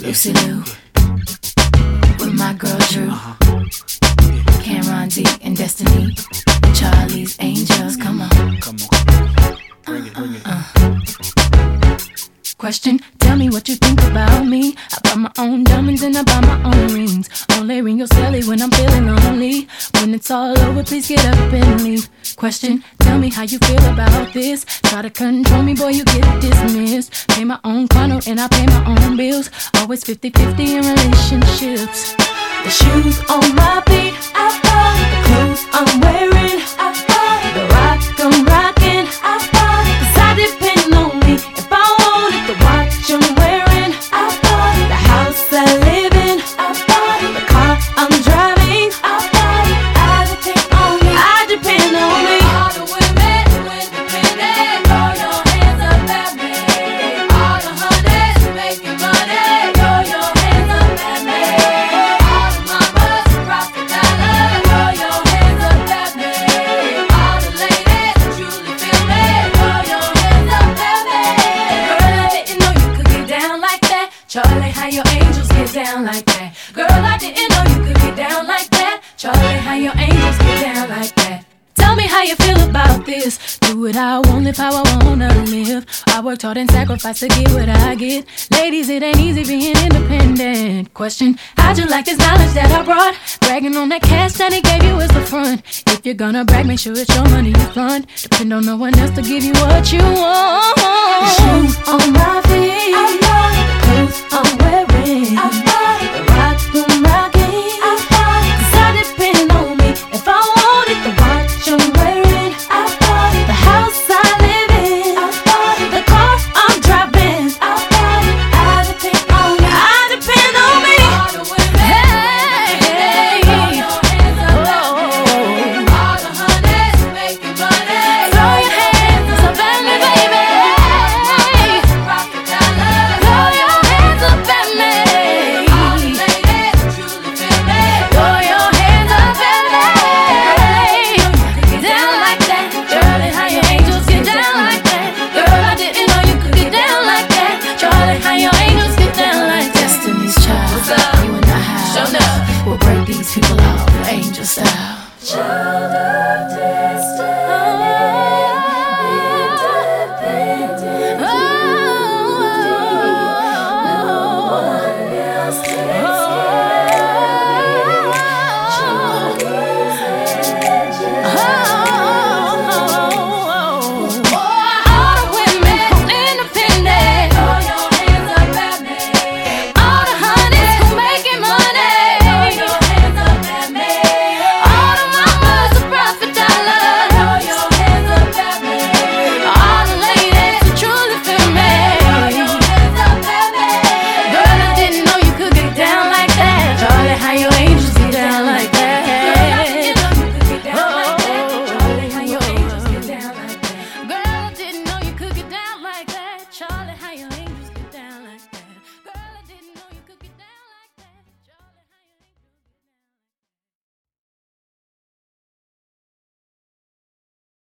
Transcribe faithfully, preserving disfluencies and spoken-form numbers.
Lucy Liu, with my girl Drew, Cameron D and Destiny, Charlie's Angels. Come on, come on, bring it, bring it. Uh, uh. Question, tell me what you think about me. I buy my own diamonds and I buy my own rings. Only ring your celly when I'm feeling lonely. When it's all over, please get up and leave. Question, tell me how you feel about this. Try to control me, boy, you get dismissed. Pay my own condo and I pay my own bills. Always fifty-fifty in relationships. The shoes on my feet, I bought. The clothes I'm wearing, I bought. The rock I'm rocking, I bought. Cause I depend on me. If I wanted the watch I'm wearing, I bought. The house I live in, I bought. The car I'm driving, I bought. I depend on me, I depend on me. All the women who independent, throw your hands up at me. All the honeys who making money, throw your hands up at me. All the mamas who rock the dollar, throw your hands up at me. All the ladies who truly feel me, throw your hands up at me. Girl, I didn't know you could get down like that. Charlie, how your angels get down like that. Girl, I didn't know you could get down like that. Charlie, how your angels get down like that. Tell me how you feel about this. Do what I want, live how I wanna live. I worked hard and sacrificed to get what I get. Ladies, it ain't easy being independent. Question, how'd you like this knowledge that I brought? Bragging on that cash that he gave you as the front. If you're gonna brag, make sure it's your money you fund. Depend on no one else to give you what you want. The shoes on my feet, I bought. The clothes I'm wearing, I